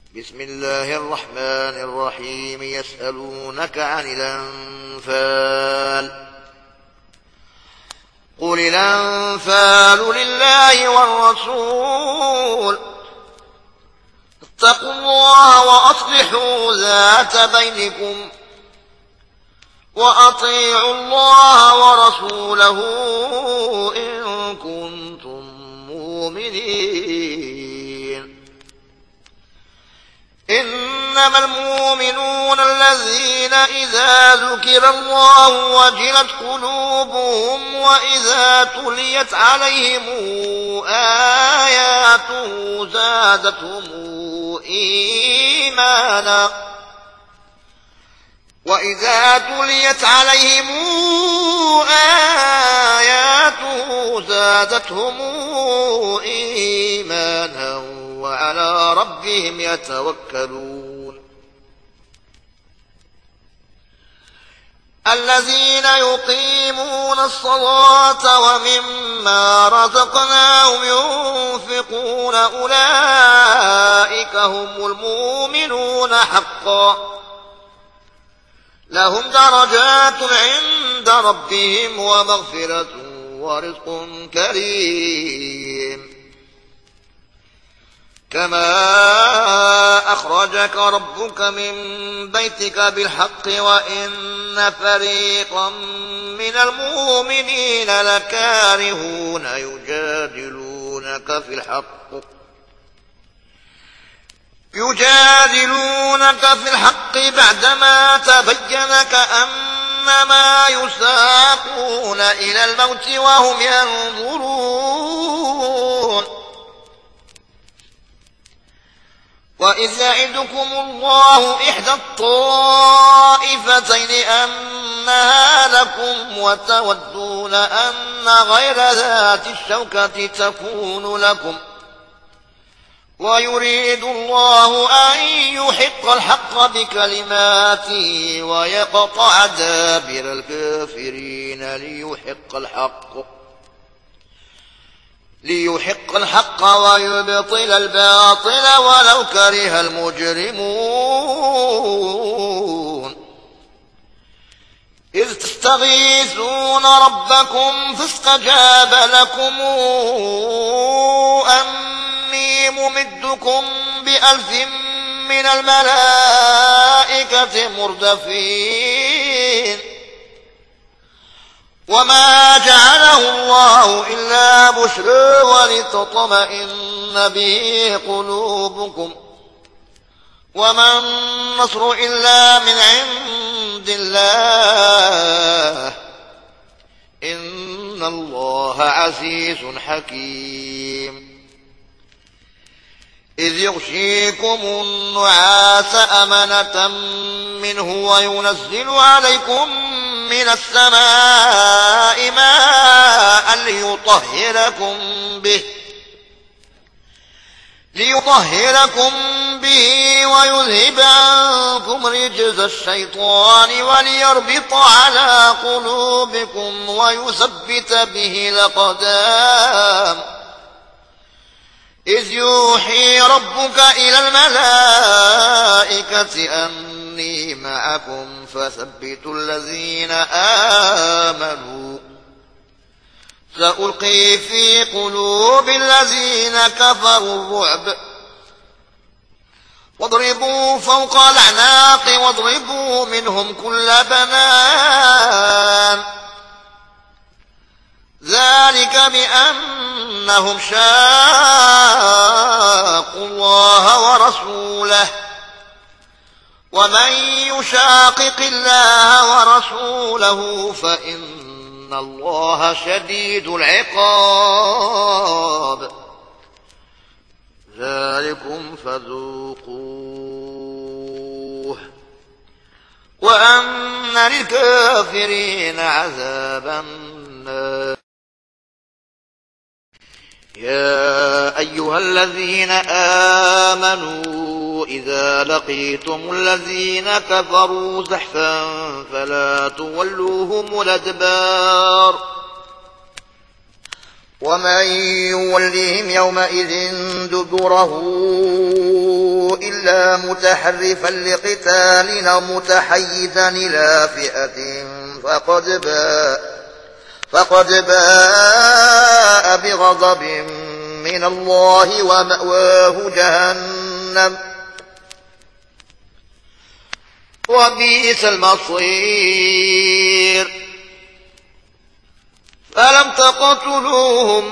بسم الله الرحمن الرحيم يسألونك عن الأنفال قل الأنفال لله والرسول اتقوا الله وأصلحوا ذات بينكم وأطيعوا الله ورسوله إن كنتم مؤمنين. إنما المؤمنون الذين إذا ذكر الله وجلت قلوبهم وإذا تليت عليهم آياته زادتهم إيمانا وإذا تليت عليهم آياته زادتهم إيمانا وعلى ربهم يتوكلون. الذين يقيمون الصلاة ومما رزقناهم ينفقون أولئك هم المؤمنون حقا لهم درجات عند ربهم ومغفرة ورزق كريم. كما أخرجك ربك من بيتك بالحق وإن فريقا من المؤمنين لكارهون يجادلونك في الحق بعدما تبين كأنما يساقون إلى الموت وهم ينظرون. وإذ يعدكم الله إحدى الطائفتين أنها لكم وتودون أن غير ذات الشوكة تكون لكم ويريد الله أن يحق الحق بكلماته ويقطع دابر الكافرين ليحق الحق ويبطل الباطل ولو كره المجرمون. إذ تستغيثون ربكم فاستجاب لكم أني ممدكم ب1000 من الملائكة مردفين. وما جعله الله إلا بشرى ولتطمئن به قلوبكم وما النصر إلا من عند الله إن الله عزيز حكيم. إذ يغشيكم النعاس أمنة منه وينزل عليكم من السماء ماء ليطهركم به ويذهب عنكم رجز الشيطان وليربط على قلوبكم ويثبت به الأقدام. إذ يوحي ربك إلى الملائكة أني معكم فثبتوا الذين آمنوا سألقي في قلوب الذين كفروا الرعب واضربوا فوق الأعناق واضربوا منهم كل بنان. ذلك بأنهم شاقوا الله ورسوله ومن يشاقق الله ورسوله فإن الله شديد العقاب. ذلكم فذوقوه وأن للكافرين عذاب النار. يا أيها الذين آمنوا إذا لقيتم الذين كفروا زحفا فلا تولوهم الأدبار ومن يولهم يومئذ دبره إلا متحرفا لقتال أو متحيزا إلى فئة فقد باء بغضب من الله ومأواه جهنم وبئس المصير. فلم تقتلوهم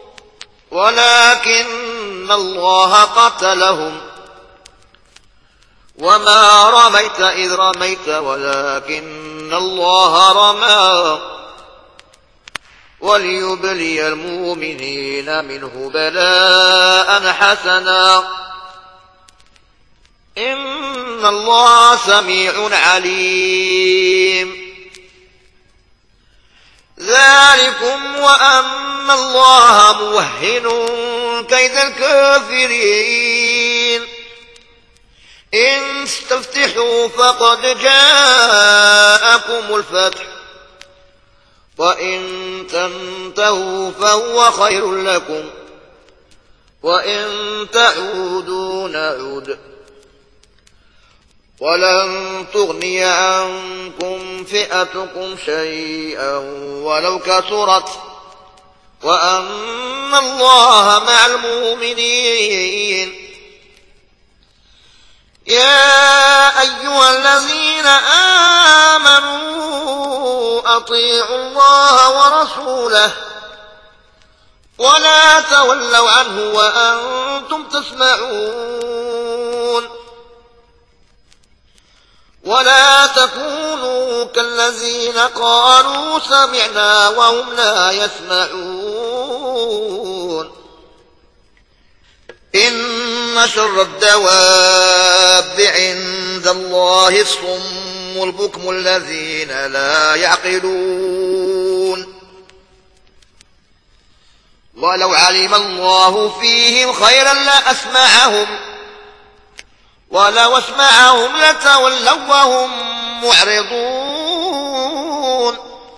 ولكن الله قتلهم وما رميت إذ رميت ولكن الله رمى وليبلي المؤمنين منه بلاء حسنا إن الله سميع عليم. ذلكم وأن الله موهن كيد الكافرين. إن استفتحوا فقد جاءكم الفتح وإن تنتهوا فهو خير لكم وإن تعودوا نعود ولن تغني عنكم فئتكم شيئا ولو كثرت وأن الله مع المؤمنين. يا أيها الذين آمنوا أطيعوا الله ورسوله ولا تولوا عنه وأنتم تسمعون ولا تكونوا كالذين قالوا سمعنا وهم لا يسمعون. إن شر الدواب عند الله الصم البكم الذين لا يعقلون. ولو علم الله فيهم خيرا لأسمعهم ولو اسمعهم لتولوا وهم معرضون.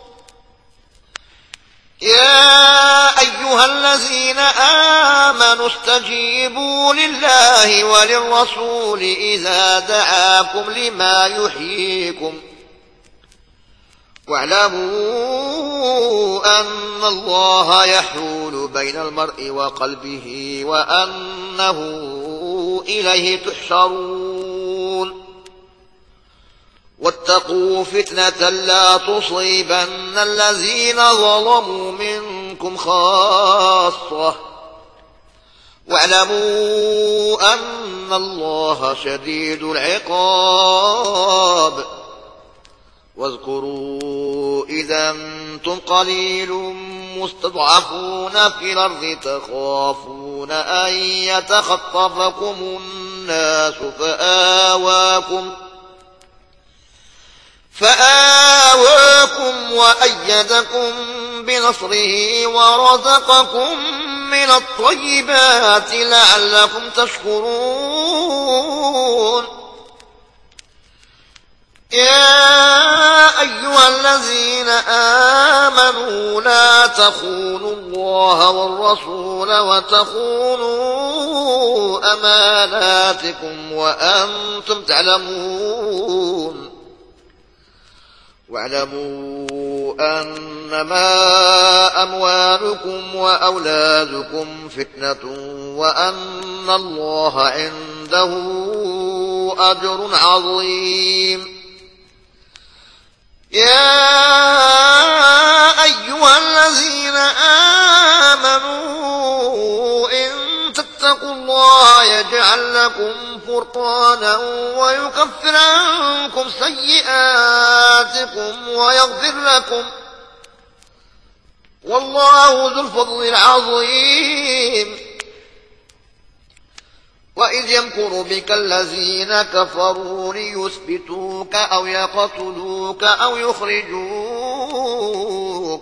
يا أيها الذين آمنوا استجيبوا لله وللرسول إذا دعاكم لما يحييكم واعلموا أن الله يحول بين المرء وقلبه وأنه إليه تحشرون. واتقوا فتنة لا تصيبن الذين ظلموا منكم خاصة واعلموا أن الله شديد العقاب. واذكروا إذا أنتم قليل مستضعفون في الأرض تخافون أن يتخطفكم الناس فآواكم وأيدكم بنصره ورزقكم من الطيبات لعلكم تشكرون. يا أيها الذين آمنوا لا تخونوا الله والرسول وتخونوا أماناتكم وأنتم تعلمون. واعلموا أنما أموالكم وأولادكم فتنة وأن الله عنده أجر عظيم. يا أيها الذين آمنوا إن تتقوا الله يجعل لكم فرقانا ويكفر عنكم سيئاتكم ويغفر لكم والله ذو الفضل العظيم. وإذ يمكر بك الذين كفروا ليثبتوك أو يقتلوك أو يخرجوك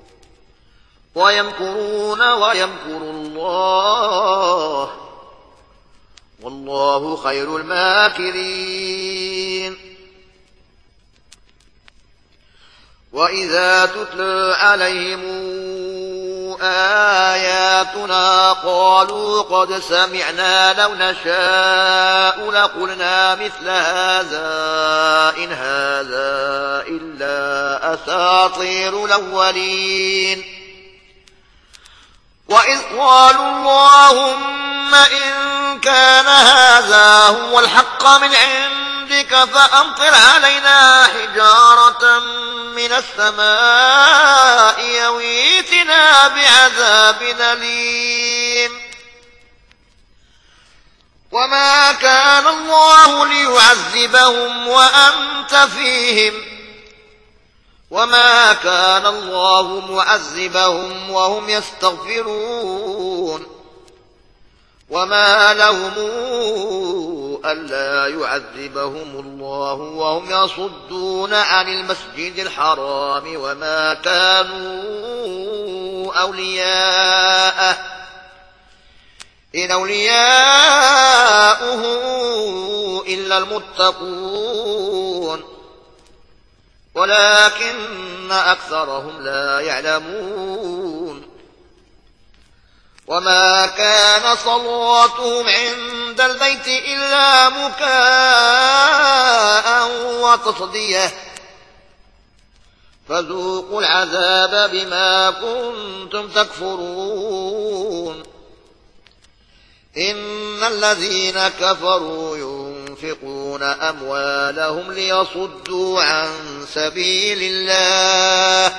ويمكرون ويمكر الله والله خير الماكرين. وإذا تتلى عليهم آياتنا قالوا قد سمعنا لو نشاء لقلنا مثل هذا إن هذا إلا أساطير الأولين وإذ قالوا اللهم إن كان هذا هو الحق من عندك فأمطر علينا حجارة من السماء أو ائتنا بعذاب أليم وما كان الله ليعذبهم وأنت فيهم وما كان الله معذبهم وهم يستغفرون وما لهم ألا يعذبهم الله وهم يصدون عن المسجد الحرام وما كانوا أولياءه إن أولياؤه إلا المتقون ولكن أكثرهم لا يعلمون وما كان صلاتهم عند البيت إلا مكاء وتصديه فذوقوا العذاب بما كنتم تكفرون إن الذين كفروا ينفقون أموالهم ليصدوا عن سبيل الله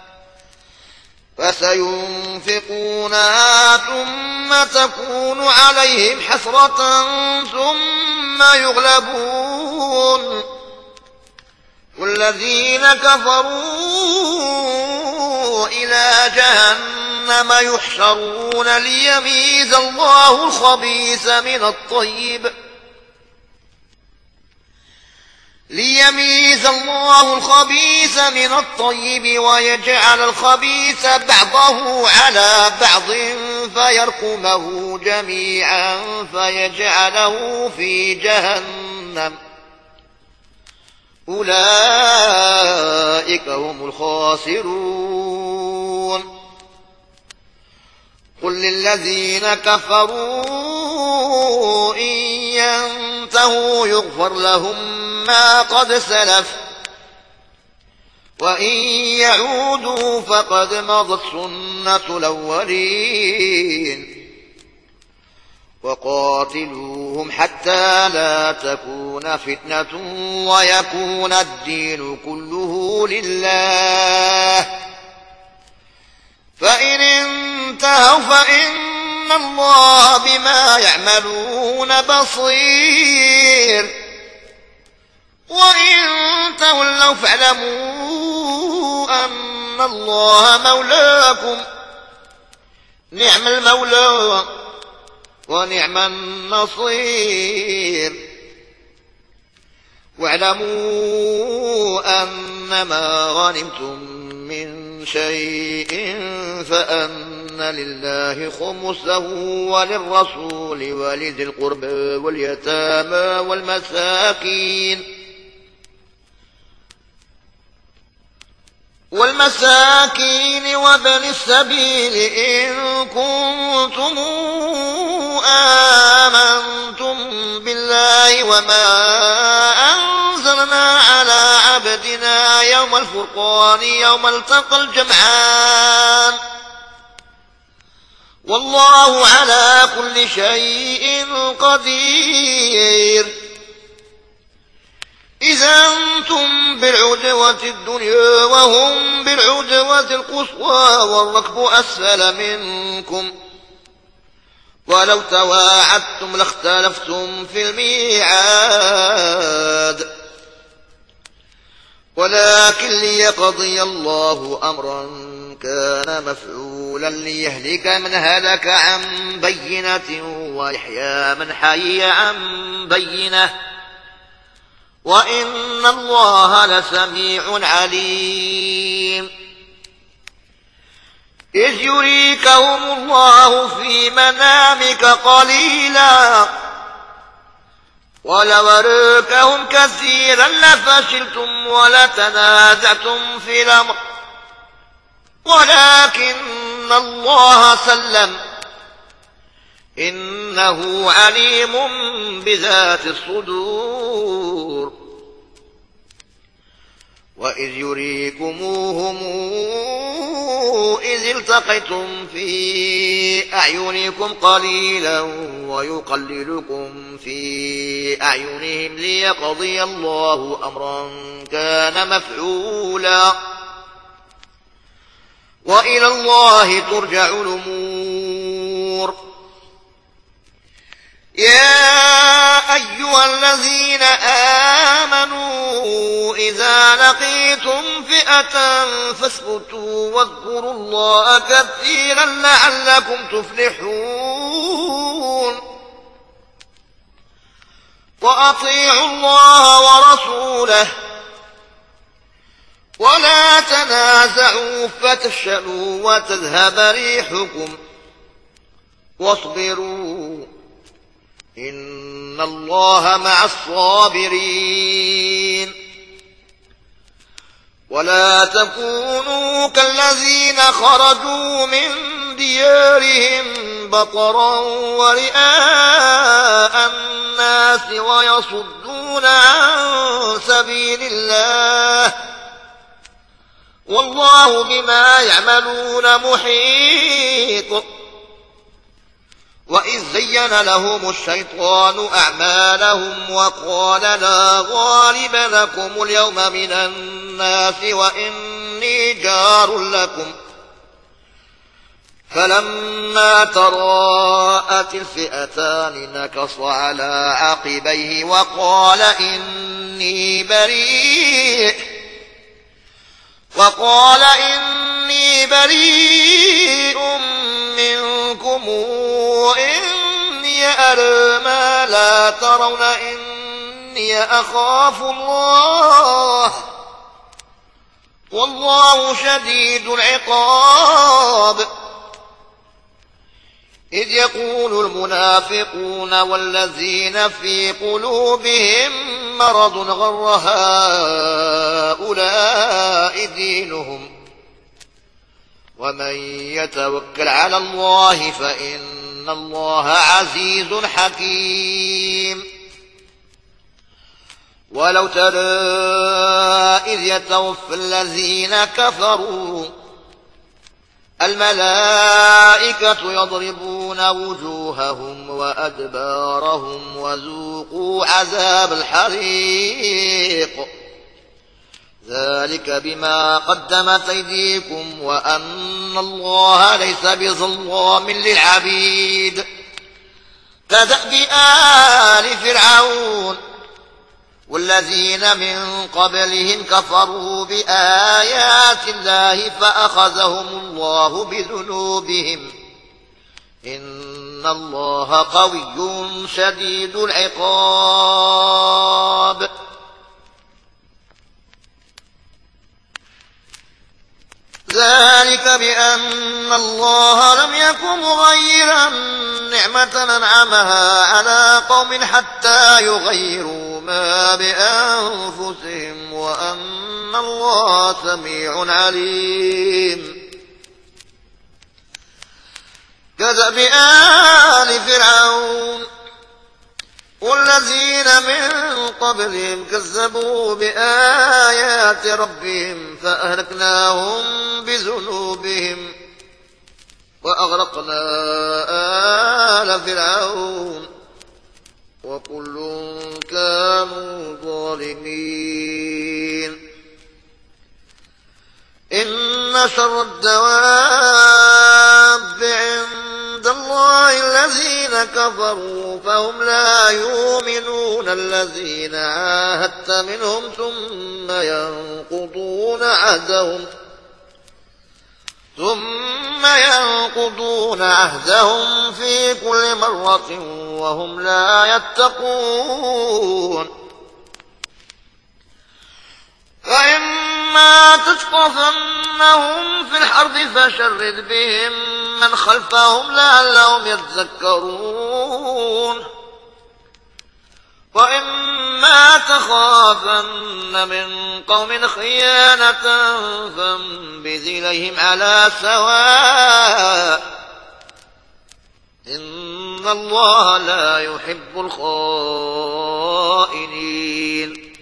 فسينفقونها ثم تكون عليهم حسرة ثم يغلبون والذين كفروا إلى جهنم يحشرون ليميز الله الخبيث من الطيب ويجعل الخبيث بعضه على بعض فيركمه جميعا فيجعله في جهنم أولئك هم الخاسرون قل للذين كفروا إن ينتهوا يغفر لهم ما قد سلف وإن يعودوا فقد مضت سنة الأولين وقاتلوهم حتى لا تكون فتنة ويكون الدين كله لله فإن انتهوا فإن الله بما يعملون بصير وإن تولوا فاعلموا أن الله مولاكم نعم المولى ونعم النصير واعلموا أنما غنمتم من شيء فأن لله خمسه وللرسول ولذي القربى واليتامى والمساكين وابن السبيل إن كنتم آمنتم بالله وما أنزلنا على عبدنا يوم الفرقان يوم التقى الجمعان والله على كل شيء قدير إذا أنتم بالعدوة الدنيا وهم بالعدوة القصوى والركب أسفل منكم ولو تواعدتم لاختلفتم في الميعاد ولكن ليقضي الله أمرا كان مفعولا ليهلك من هلك عن بينة ويحيى من حي عن بينة وإن الله لسميع عليم إذ يريكهم الله في منامك قليلا ولو أراكهم كثيرا لفشلتم ولتنازعتم في الأمر ولكن إن الله سلم إنه عليم بذات الصدور وإذ يريكموهم إذ التقيتم في أعينكم قليلا ويقللكم في أعينهم ليقضي الله أمرا كان مفعولا وإلى الله ترجع الأمور. يا أيها الذين آمنوا إذا لقيتم فئة فاثبتوا واذكروا الله كثيرا لعلكم تفلحون. وأطيعوا الله ورسوله ولا تنازعوا فتفشلوا وتذهب ريحكم واصبروا إن الله مع الصابرين. ولا تكونوا كالذين خرجوا من ديارهم بطرا ورئاء الناس ويصدون عن سبيل الله والله بما يعملون محيط. وإذ زين لهم الشيطان أعمالهم وقال لا غالب لكم اليوم من الناس وإني جار لكم فلما تراءت الفئتان نكص على عقبيه وقال إني بريء منكم إني أرى ما لا ترون إني أخاف الله والله شديد العقاب. إذ يقول المنافقون والذين في قلوبهم مرض غر هؤلاء دينهم ومن يتوكل على الله فإن الله عزيز حكيم. ولو ترى إذ يتوفى الذين كفروا الملائكة يضربون وجوههم وأدبارهم وذوقوا عذاب الحريق ذلك بما قدمت أيديكم وأن الله ليس بظلام للعبيد. كدأب آل فرعون والذين من قبلهم كفروا بآيات الله فأخذهم الله بذنوبهم إن الله قوي شديد العقاب. ذلك بأن الله لم يكن مغيرا نعمة أنعمها على قوم حتى يغيروا ما بأنفسهم وأن الله سميع عليم. كدأب آل فرعون والذين من قبلهم كذبوا بآيات ربهم فأهلكناهم بذنوبهم وأغرقنا آل فرعون وكل كانوا ظالمين. إن شر الدواب عند الله الذين كفروا فهم لا يؤمنون الذين عاهدت منهم ثم ينقضون عهدهم في كل مرة وهم لا يتقون. فإما تثقفنهم في الحرب فشرد بهم من خلفهم لعلهم يذكرون. وإما تخافن من قوم خيانة فانبذ إليهم على سواء إن الله لا يحب الخائنين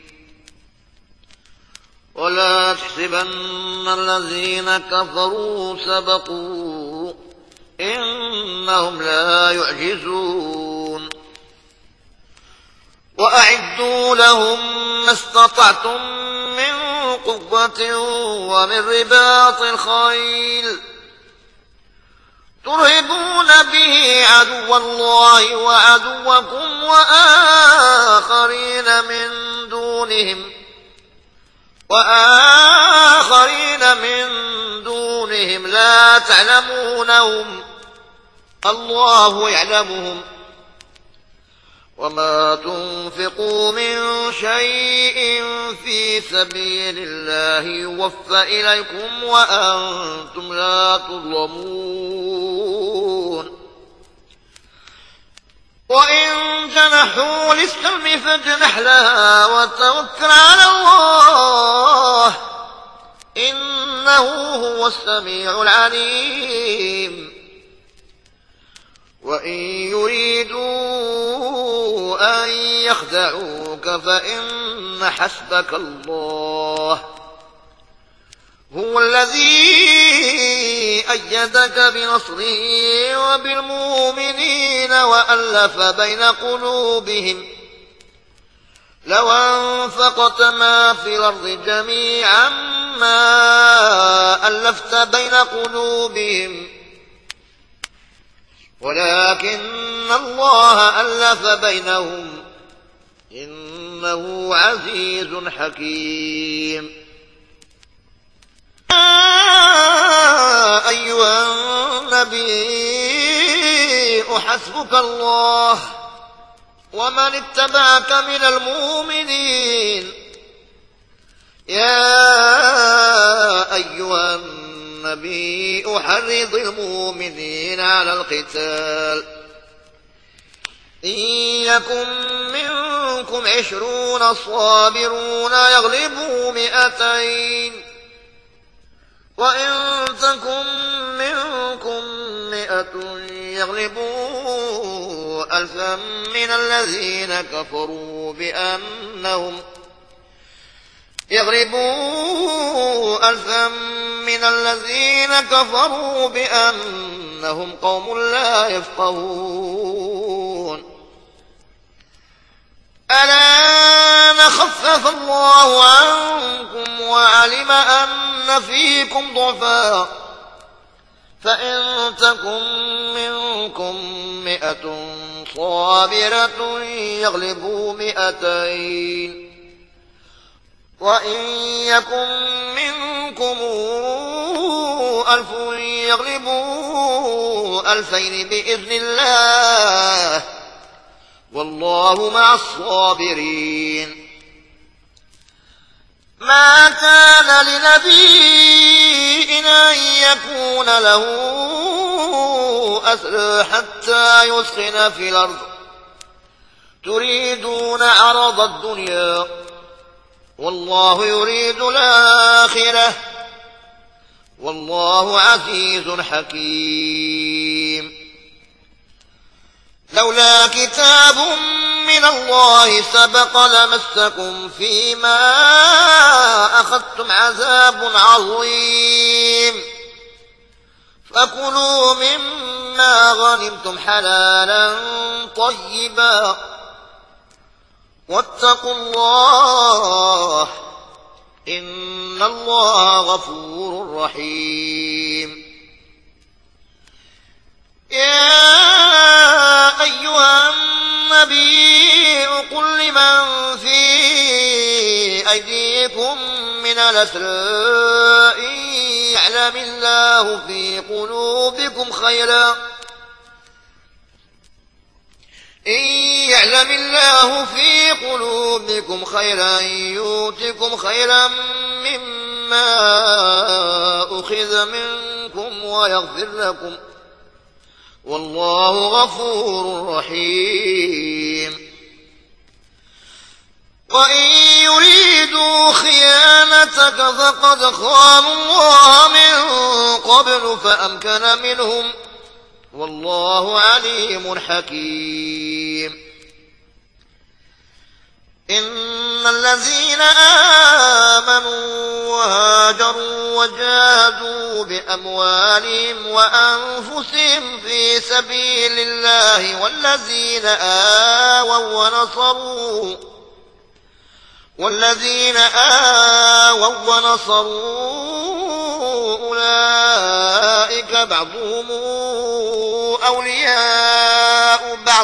ولا تحسبن الذين كفروا سبقوا إنهم لا يعجزون وأعدوا لهم ما استطعتم من قوة ومن رباط الخيل ترهبون به عدو الله وعدوكم وآخرين من دونهم لا تعلمونهم الله يعلمهم وما تنفقوا من شيء في سبيل الله يوفى إليكم وأنتم لا تظلمون وإن جنحوا للسلم فاجنح لها وتوكل على الله إنه هو السميع العليم وإن يريدوا أن يخدعوك فإن حسبك الله هو الذي أيدك بنصره وبالمؤمنين وألف بين قلوبهم لو أنفقت ما في الأرض جميعا ما ألفت بين قلوبهم ولكن الله ألف بينهم إنه عزيز حكيم أيها النبي حسبك الله ومن اتبعك من المؤمنين يا أيها النبي أحرض المؤمنين على القتال إن يكن منكم 20 صابرون يغلبوا 200 وإن تكن منكم 100 يغلبوا 1000 من الذين كفروا بأنهم قوم لا يفقهون ألا خفف الله عنكم وعلم أن فيكم ضعفا فإن تكن منكم 100 صابرة يغلبوا 200 وإن يكن منكم 1000 يغلبوا 2000 بإذن الله والله مع الصابرين ما كان لنبي أن يكون له أسرى حتى يسخن في الأرض تريدون عرض الدنيا والله يريد الآخرة والله عزيز حكيم لولا كتاب من الله سبق لمسكم فيما أخذتم عذاب عظيم فكلوا مما غنمتم حلالا طيبا واتقوا الله إن الله غفور رحيم يا أيها النبي قل لمن في أيديكم من الأسرى إن يعلم الله في قلوبكم خيرا يؤتكم خيرا مما أخذ منكم ويغفر لكم والله غفور رحيم وإن يريدوا خيانتك فقد خانوا الله من قبل فأمكن منهم والله عليم حكيم. إن الذين آمنوا وهاجروا وجاهدوا بأموالهم وأنفسهم في سبيل الله والذين آووا ونصروا أولئك بعضهم أولياء بعض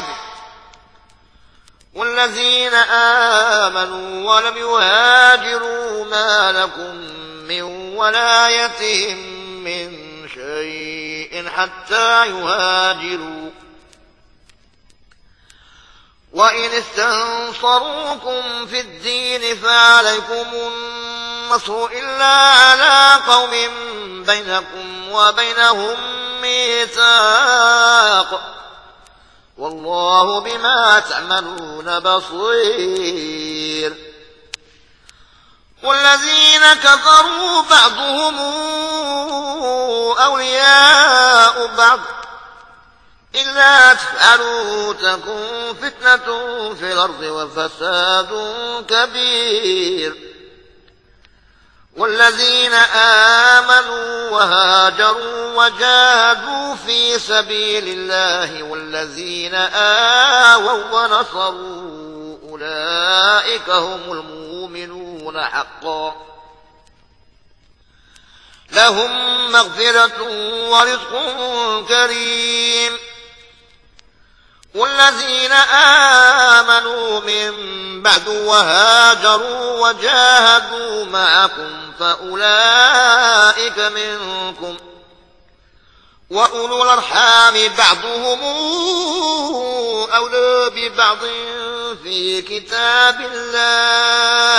والذين آمنوا ولم يهاجروا ما لكم من ولايتهم من شيء حتى يهاجروا. وإن استنصروكم في الدين فعليكم النصر إلا على قوم بينكم وبينهم ميثاق والله بما تعملون بصير. والذين كفروا بعضهم أولياء بعض إلا تفعلوا تكن فتنة في الأرض وفساد كبير. والذين آمنوا وهاجروا وجاهدوا في سبيل الله والذين آووا ونصروا أولئك هم المؤمنون حقا لهم مغفرة ورزق كريم. والذين آمنوا من بعد وهاجروا وجاهدوا معكم فأولئك منكم وأولو الأرحام بعضهم أولى ببعض في كتاب الله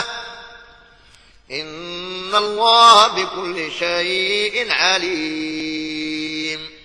إن الله بكل شيء عليم.